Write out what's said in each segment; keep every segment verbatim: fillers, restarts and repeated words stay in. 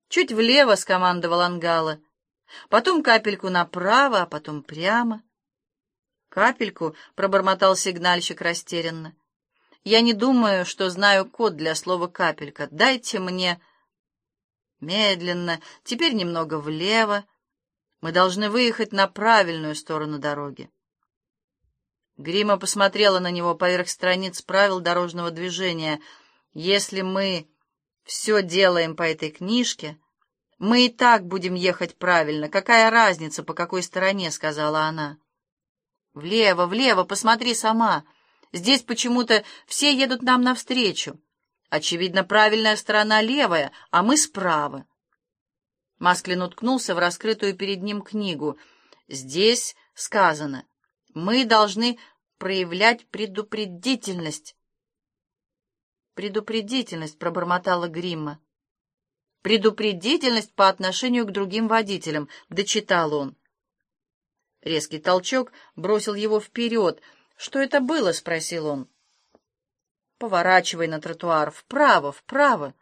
«Чуть влево», — скомандовал Ангала. «Потом капельку направо, а потом прямо». «Капельку», — пробормотал сигнальщик растерянно. «Я не думаю, что знаю код для слова «капелька». Дайте мне...» «Медленно, теперь немного влево. Мы должны выехать на правильную сторону дороги». Гримма посмотрела на него поверх страниц правил дорожного движения. «Если мы все делаем по этой книжке, мы и так будем ехать правильно. Какая разница, по какой стороне?» — сказала она. «Влево, влево, посмотри сама. Здесь почему-то все едут нам навстречу. Очевидно, правильная сторона левая, а мы справа». Масклин уткнулся в раскрытую перед ним книгу. «Здесь сказано, мы должны проявлять предупредительность». «Предупредительность», — пробормотала Гримма. «Предупредительность по отношению к другим водителям», — дочитал он. Резкий толчок бросил его вперед. «Что это было?» — спросил он. «Поворачивай на тротуар. Вправо, вправо».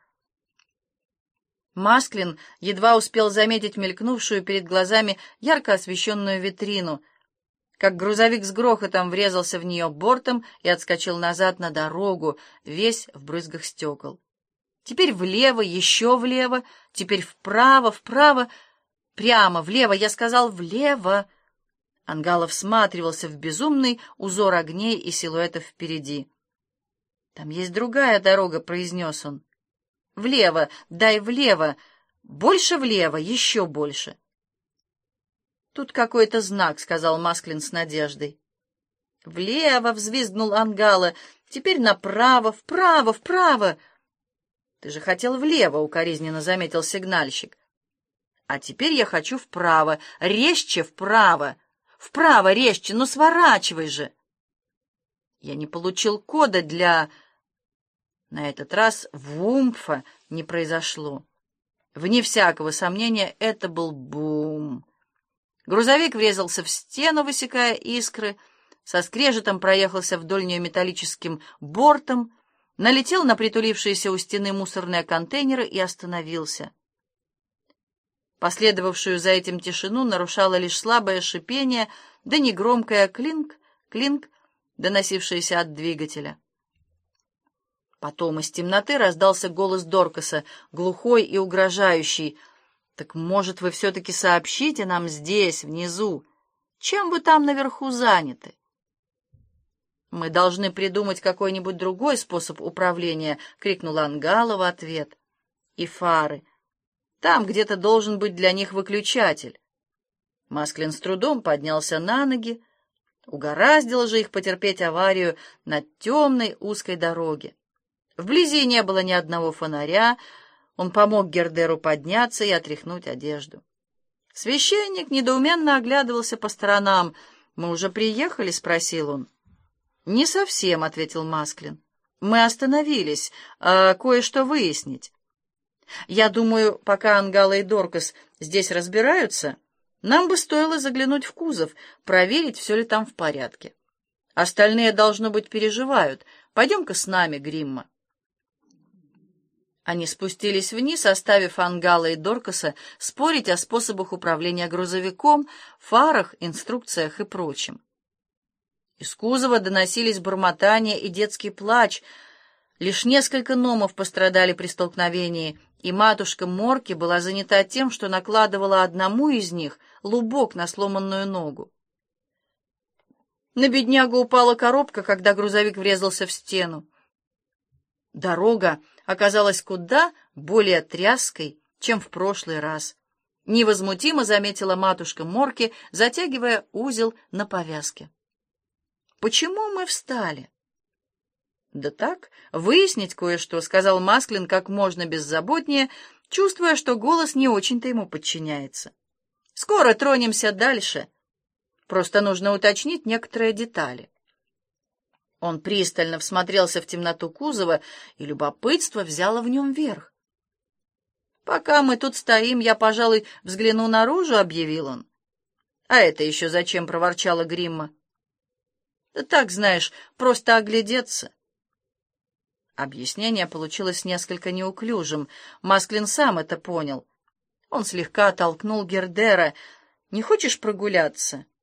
Масклин едва успел заметить мелькнувшую перед глазами ярко освещенную витрину, как грузовик с грохотом врезался в нее бортом и отскочил назад на дорогу, весь в брызгах стекол. Теперь влево, еще влево, теперь вправо, вправо, прямо, влево, я сказал, влево. Ангала всматривался в безумный узор огней и силуэтов впереди. «Там есть другая дорога», — произнес он. «Влево, дай влево, больше влево, еще больше». «Тут какой-то знак», — сказал Масклин с надеждой. «Влево!» — взвизгнул Ангала. «Теперь направо, вправо, вправо!» «Ты же хотел влево», — укоризненно заметил сигнальщик. «А теперь я хочу вправо, резче вправо! Вправо резче, ну сворачивай же!» «Я не получил кода для...» На этот раз вумфа не произошло. Вне всякого сомнения, это был бум. Грузовик врезался в стену, высекая искры, со скрежетом проехался вдоль нее металлическим бортом, налетел на притулившиеся у стены мусорные контейнеры и остановился. Последовавшую за этим тишину нарушало лишь слабое шипение, да негромкое клинк, клинк, доносившееся от двигателя. Потом из темноты раздался голос Доркаса, глухой и угрожающий. «Так, может, вы все-таки сообщите нам здесь, внизу? Чем вы там наверху заняты?» «Мы должны придумать какой-нибудь другой способ управления», — крикнула Ангала в ответ. «И фары. Там где-то должен быть для них выключатель». Масклин с трудом поднялся на ноги. Угораздило же их потерпеть аварию на темной узкой дороге. Вблизи не было ни одного фонаря. Он помог Гердеру подняться и отряхнуть одежду. Священник недоуменно оглядывался по сторонам. «Мы уже приехали?» — спросил он. «Не совсем», — ответил Масклин. «Мы остановились, а кое-что выяснить. Я думаю, пока Ангала и Доркас здесь разбираются, нам бы стоило заглянуть в кузов, проверить, все ли там в порядке. Остальные, должно быть, переживают. Пойдем-ка с нами, Гримма». Они спустились вниз, оставив Ангала и Доркаса спорить о способах управления грузовиком, фарах, инструкциях и прочем. Из кузова доносились бормотания и детский плач. Лишь несколько номов пострадали при столкновении, и матушка Морки была занята тем, что накладывала одному из них лубок на сломанную ногу. На беднягу упала коробка, когда грузовик врезался в стену. Дорога оказалась куда более тряской, чем в прошлый раз. Невозмутимо заметила матушка Морки, затягивая узел на повязке. «Почему мы встали?» «Да так, выяснить кое-что», — сказал Масклин как можно беззаботнее, чувствуя, что голос не очень-то ему подчиняется. «Скоро тронемся дальше. Просто нужно уточнить некоторые детали». Он пристально всмотрелся в темноту кузова, и любопытство взяло в нем верх. «Пока мы тут стоим, я, пожалуй, взгляну наружу», — объявил он. «А это еще зачем?» — проворчала Гримма. «Да так, знаешь, просто оглядеться». Объяснение получилось несколько неуклюжим. Масклин сам это понял. Он слегка оттолкнул Гердера. «Не хочешь прогуляться?»